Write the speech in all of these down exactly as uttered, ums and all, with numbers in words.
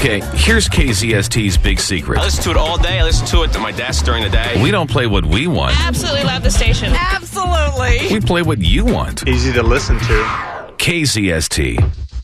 Okay, here's K Z S T's big secret. I listen to it all day. I listen to it at my desk during the day. We don't play what we want. Absolutely love the station. Absolutely. We play what you want. Easy to listen to. K Z S T.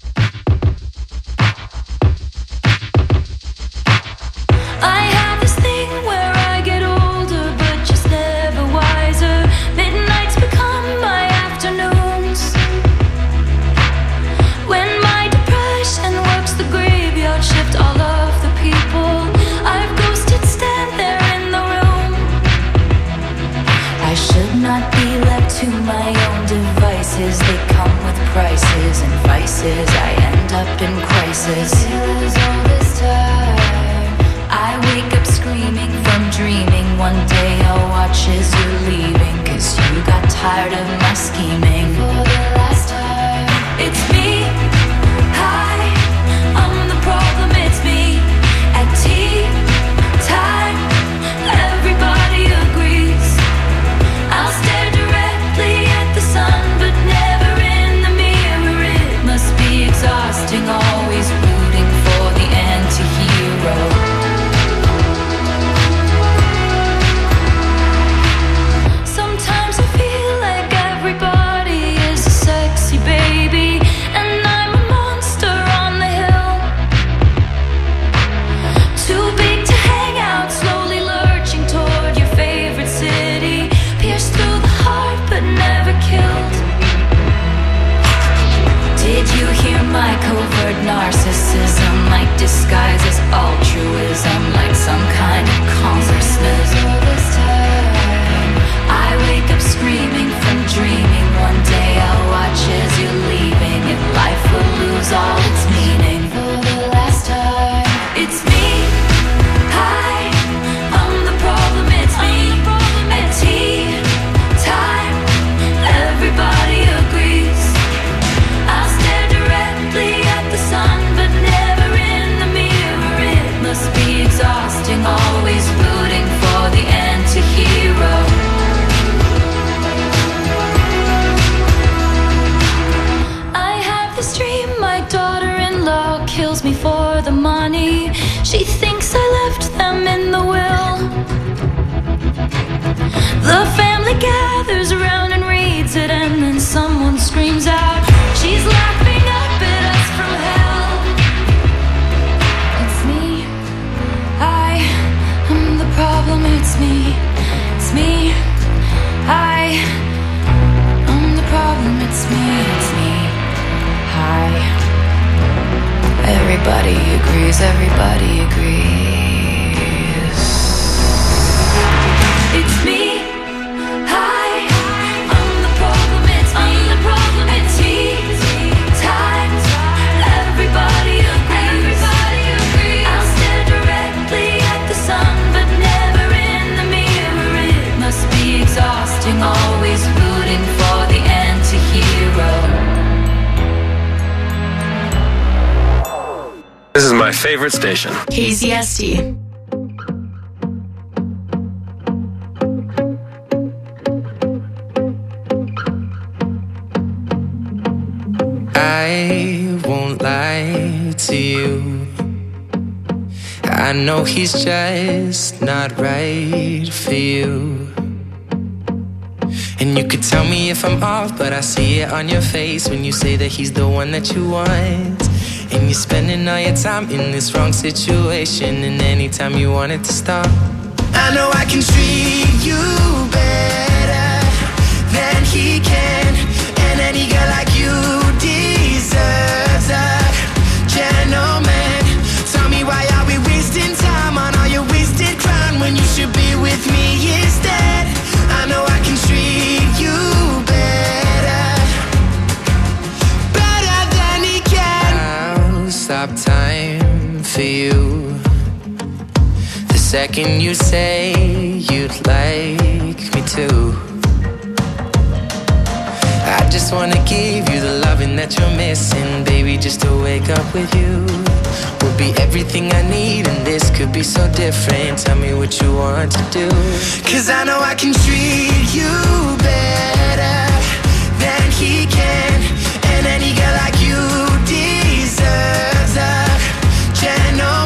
To my own devices, they come with prices and vices. I end up in crisis. All this time, I wake up screaming from dreaming. One day I'll watch as you're leaving, 'cause you got tired of my scheming. For the last time, it's me. Hi, I'm the problem. It's me. At tea time, everybody agrees. I'll stare directly at the sun, but never in the mirror. It must be exhausting, always rooting for the anti-hero. Sometimes I feel like everybody is a sexy baby, and I'm a monster on the hill. Too big to hang out, slowly lurching toward your favorite city. Pierced through the heart, but never killed. Did you hear my covert narcissism? Like disguise as altruism, like some kind of congressman. All this time, I wake up screaming from dreaming. One day I'll watch as you're leaving, and life will lose all its meaning. For the last time, it's me. Hi, I'm the problem. It's me. At tea time, everybody agrees. I'll stare directly at the sun, but never in the mirror. It must be exhausting, always rooting for the anti-hero. I have this dream, my daughter-in-law kills me for the money. She thinks I left them in the will. The family gathers around and reads it, and then someone screams out, she's laughing up at us from hell. It's me. I am the problem. It's me. It's me. I am the problem. It's me. It's me. Hi. Everybody agrees. Everybody agrees. It's me. Hi, I'm the problem. It's me. I'm the problem. It's tea time. Everybody agrees. Everybody agrees. I'll stare directly at the sun, but never in the mirror. It must be exhausting, always rooting for the anti-hero. This is my favorite station. K Z S T. I won't lie to you. I know he's just not right for you. And you could tell me if I'm off, but I see it on your face when you say that he's the one that you want. And you're spending all your time in this wrong situation, and anytime you want it to stop, I know I can treat you better than he can. And any girl like you deserves a gentleman. Tell me, why are we wasting time on all your wasted crown when you should be with me instead? I know I can treat you better, better than he can. I'll stop time for you the second you say you'd like me to. I just wanna give you the loving that you're missing, baby. Just to wake up with you would be everything I need, and this could be so different. Tell me what you want to do, 'cause I know I can treat you better than he can. And any girl like you deserves a gentleman.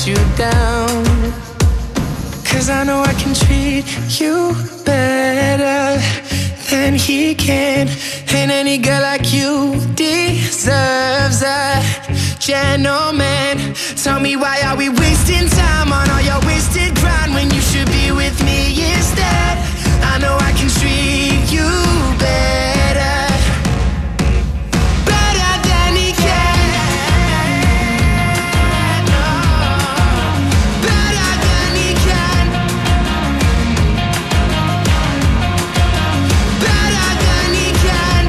let you down. Cause I know I can treat you better than he can. And any girl like you deserves a gentleman. Tell me, why are we wasting time on all your wasted grind when you should be with me instead? I know I can treat you better, better than he can. Oh, better than he can. Better than he can.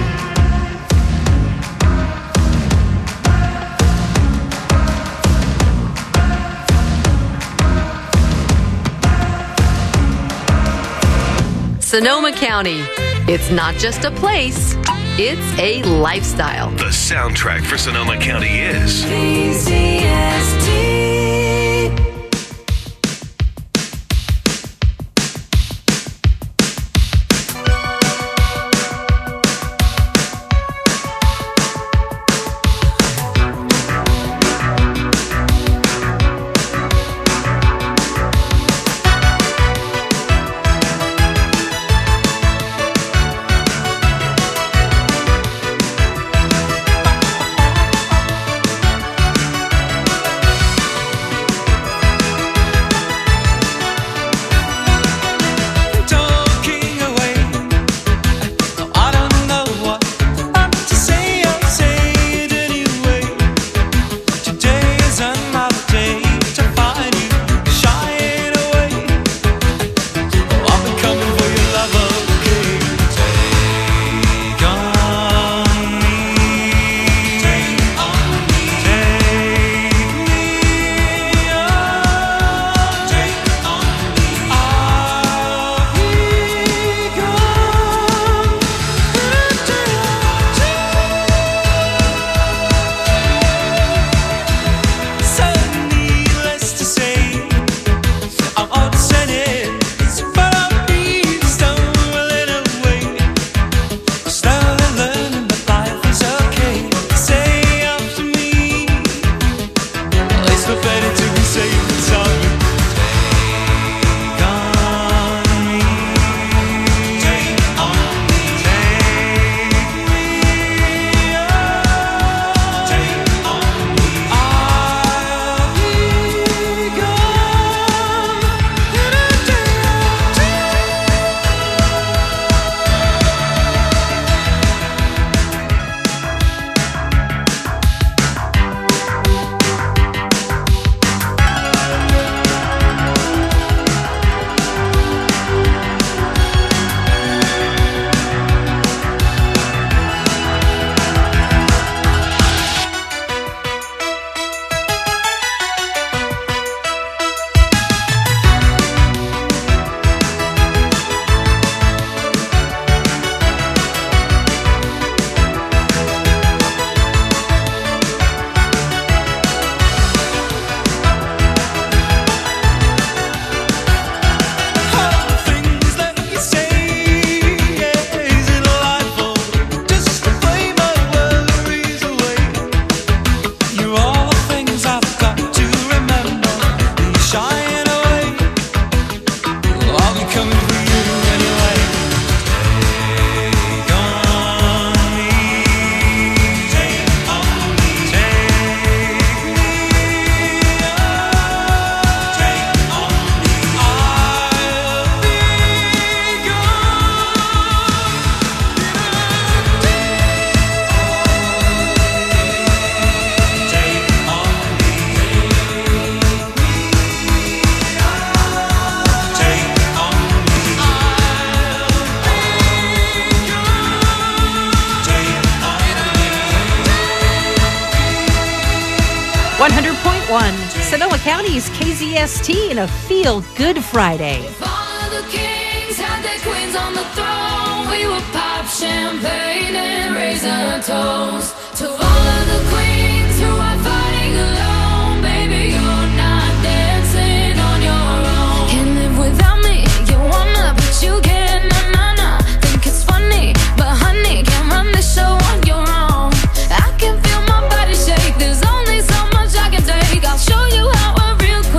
Sonoma County. It's not just a place, it's a lifestyle. The soundtrack for Sonoma County is K Z S T. one hundred point one, Sonoma County's K Z S T in a feel-good Friday. If all of the kings had their queens on the throne, we would pop champagne and raise a toast to all of the queens who are fighting alone. Baby, you're not dancing on your own. Can't live without me, you wanna, but you can't. Nah, nah, nah. Think it's funny, but honey, can't run the show on your own. I can feel my body shake. There's only so much I can take. I'll show you how a real queen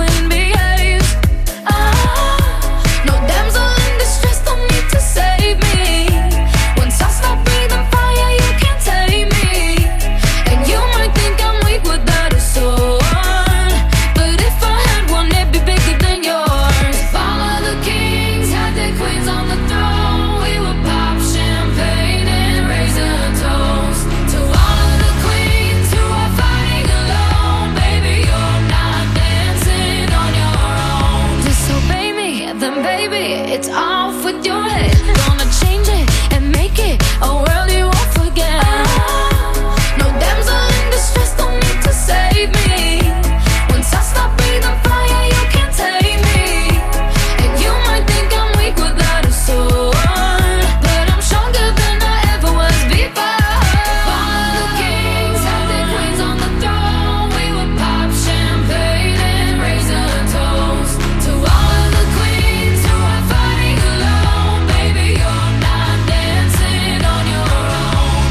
baby, it's off with your head. Gonna change it and make it a world you won't forget. No damsel in distress, don't need to save me. Once I stop breathing fire, you can't take me. And you might think I'm weak without a sword, but I'm stronger than I ever was before. All the kings had their queens on the throne. We would pop champagne and raise a toast to all of the queens who are fighting alone. Baby, you're not dancing on your own.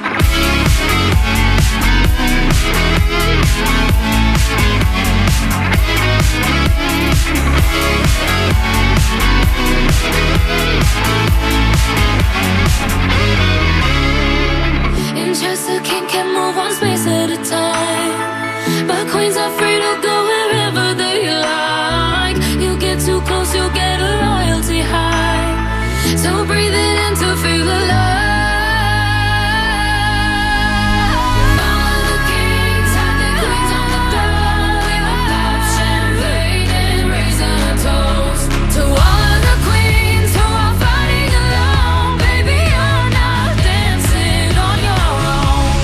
In chess, the king can move one space at a time, but queens are free to go wherever they like. You get too close, you'll get a royalty high. So breathe it in to feel alive. All of the kings had their queens on the throne. We would pop champagne and raise a toast to all of the queens who are fighting alone. Baby, you're not dancing on your own.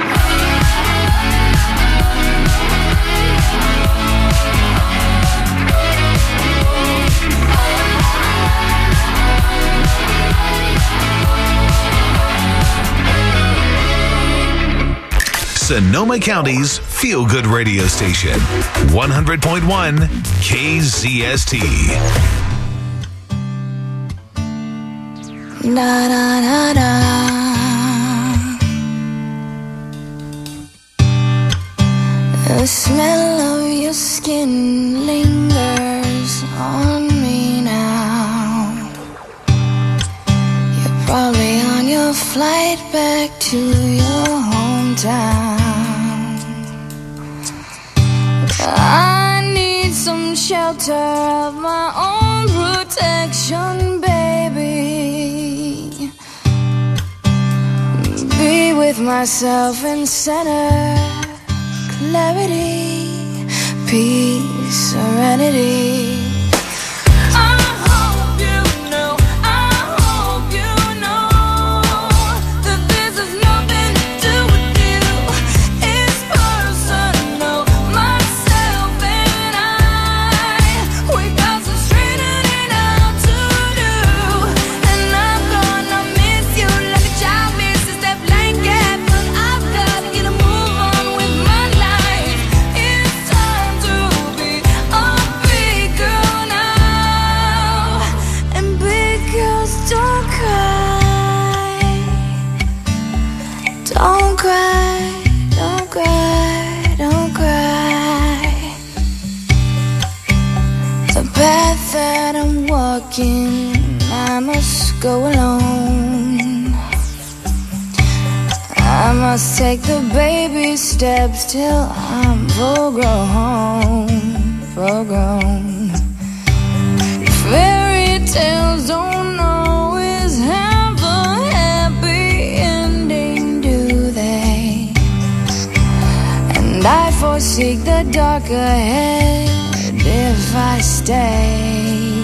Sonoma County's Feel Good radio station, one hundred point one K Z S T. Da da da da. The smell of your skin lingers on me now. You're probably on your flight back to your hometown. I need some shelter of my own protection, baby. Be with myself in center, clarity, peace, serenity. I hope you know, I hope you know that this has nothing to do with you. It's personal, myself and I. We got some straightening out to do, and I'm gonna miss you like a child misses that blanket. But I've gotta get a move on with my life. It's time to be a big girl now, and big girls don't cry. Don't cry, don't cry, don't cry. The path that I'm walking, I must go alone. I must take the baby steps till I'm full grown, full grown. Fairy tales don't always have a happy ending, do they? And I foresee the dark ahead if I stay.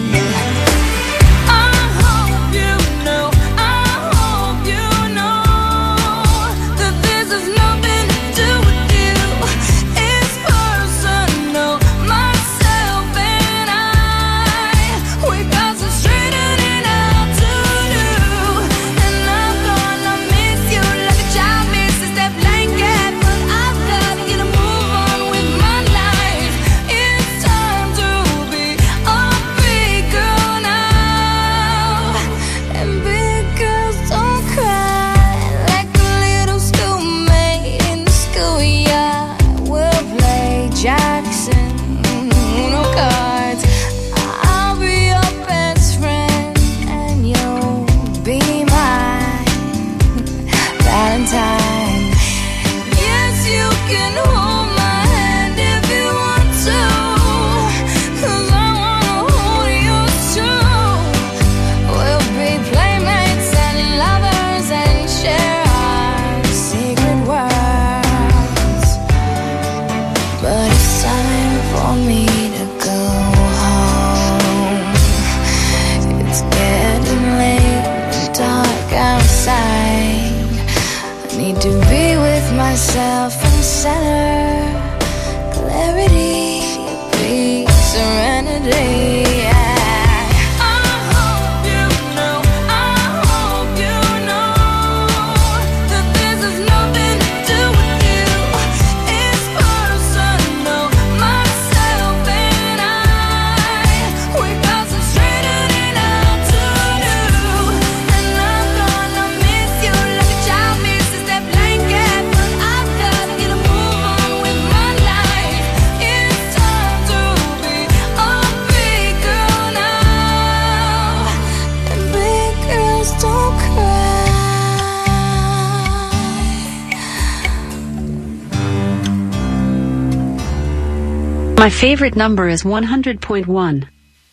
I hope you know, I hope you know that this has nothing to do with you. It's personal, myself and I. We got some straightening out to do, and I'm gonna miss you like a child misses that blanket. But I've gotta get a move on with my life. It's time to be a big girl now, and big girls don't cry. Like a little schoolmate in the schoolyard, we'll play Jackson, Uno cards. I'll be your best friend, and you'll be my Valentine. Yes, you can hold my hand if you want to, 'cause I wanna hold yours too. We'll be playmates and lovers and share our secret worlds. But it's time for me to go. My favorite number is one hundred point one.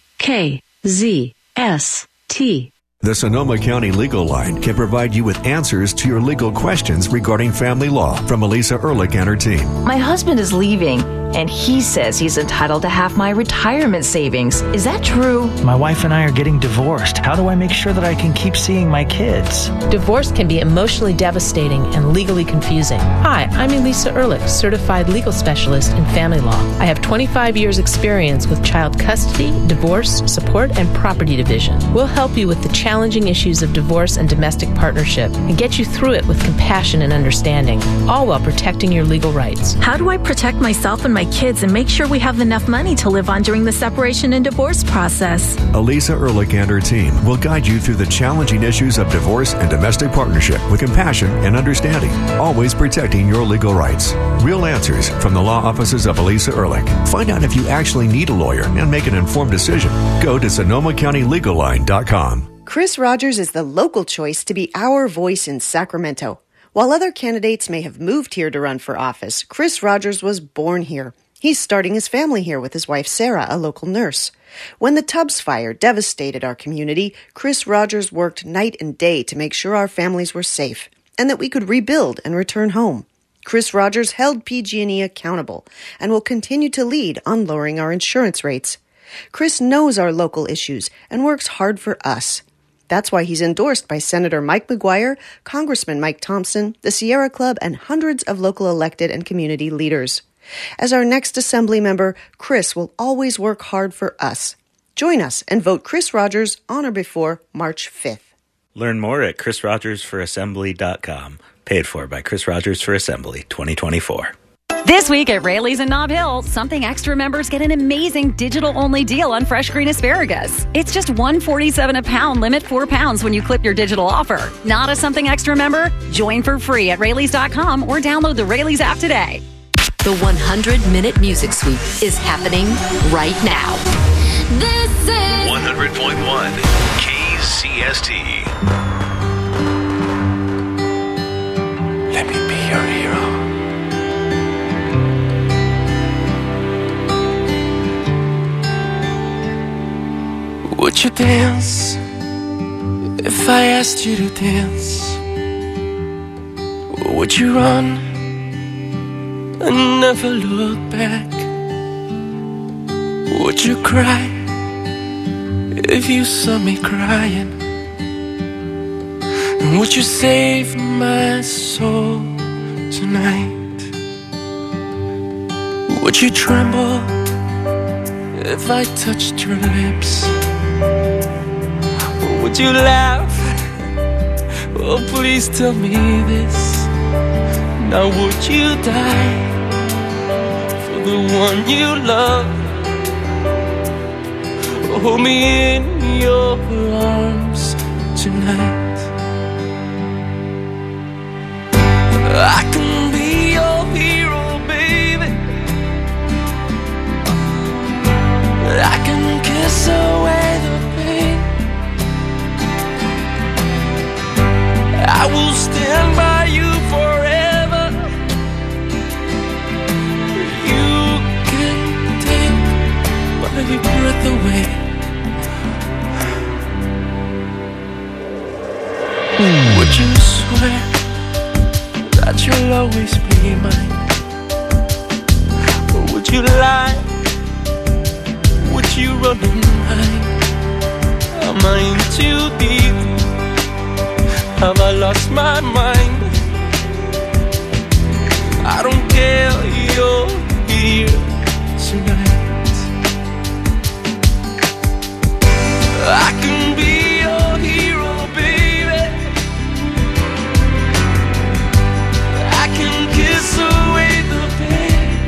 K Z S T. The Sonoma County Legal Line can provide you with answers to your legal questions regarding family law from Elisa Ehrlich and her team. My husband is leaving, and he says he's entitled to half my retirement savings. Is that true? My wife and I are getting divorced. How do I make sure that I can keep seeing my kids? Divorce can be emotionally devastating and legally confusing. Hi, I'm Elisa Ehrlich, certified legal specialist in family law. I have twenty-five years experience with child custody, divorce, support, and property division. We'll help you with the challenging issues of divorce and domestic partnership and get you through it with compassion and understanding, all while protecting your legal rights. How do I protect myself and my kids and make sure we have enough money to live on during the separation and divorce process? Elisa Ehrlich and her team will guide you through the challenging issues of divorce and domestic partnership with compassion and understanding, always protecting your legal rights. Real answers from the law offices of Elisa Ehrlich. Find out if you actually need a lawyer and make an informed decision. Go to Sonoma County Legal Line dot com. Chris Rogers is the local choice to be our voice in Sacramento. While other candidates may have moved here to run for office, Chris Rogers was born here. He's starting his family here with his wife Sarah, a local nurse. When the Tubbs fire devastated our community, Chris Rogers worked night and day to make sure our families were safe and that we could rebuild and return home. Chris Rogers held P G and E accountable and will continue to lead on lowering our insurance rates. Chris knows our local issues and works hard for us. That's why he's endorsed by Senator Mike McGuire, Congressman Mike Thompson, the Sierra Club, and hundreds of local elected and community leaders. As our next Assembly member, Chris will always work hard for us. Join us and vote Chris Rogers on or before March fifth. Learn more at chris rogers for assembly dot com. Paid for by Chris Rogers for Assembly twenty twenty-four. This week at Rayleigh's in Nob Hill, Something Extra members get an amazing digital-only deal on fresh green asparagus. It's just one dollar and forty-seven cents a pound, limit four pounds when you clip your digital offer. Not a Something Extra member? Join for free at Rayleigh's dot com or download the Rayleigh's app today. The one hundred minute Music Sweep is happening right now. This is one hundred point one K Z S T. Let me be your hero. Would you dance if I asked you to dance? Would you run and never look back? Would you cry if you saw me crying? And would you save my soul tonight? Would you tremble if I touched your lips? Would you laugh? Oh, please tell me this. Now would you die for the one you love? Hold me in your arms tonight. I can be your hero, baby. I can kiss away the pain. I will stand by you forever. You can take my breath away. Would you swear that you'll always be mine? Or would you lie? Would you run and hide? Am I in too deep? Have I lost my mind? I don't care, you're here tonight. I can be your hero, baby. I can kiss away the pain.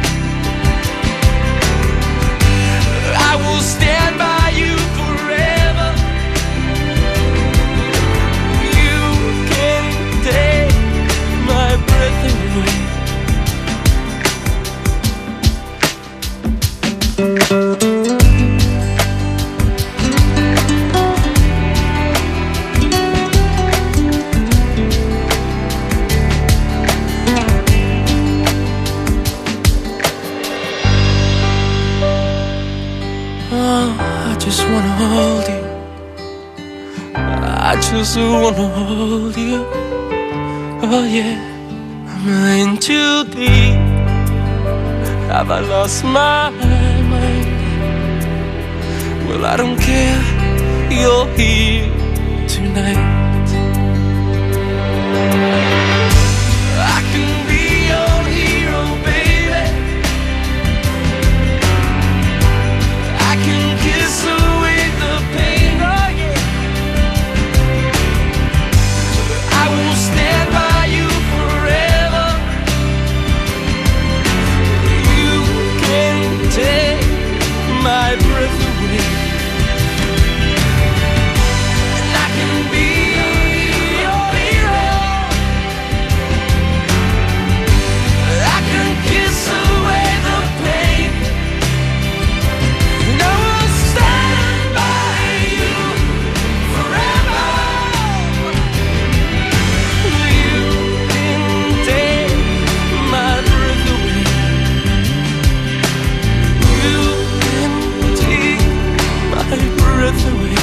I will stand by you forever. You can take my breath away. just wanna hold you. I just wanna hold you. Oh yeah, I'm in too deep. Have I lost my mind? Well, I don't care, you're here tonight. I can be your hero, baby. I can kiss away the pain, oh yeah. I will stand by you forever. You can take my breath away, and I can be your hero. I can kiss away the pain, and I will stand by you forever. You can take my breath away. You can take my breath away.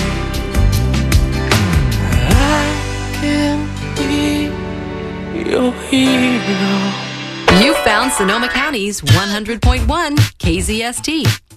I can be your hero. You found Sonoma County's one hundred point one K Z S T.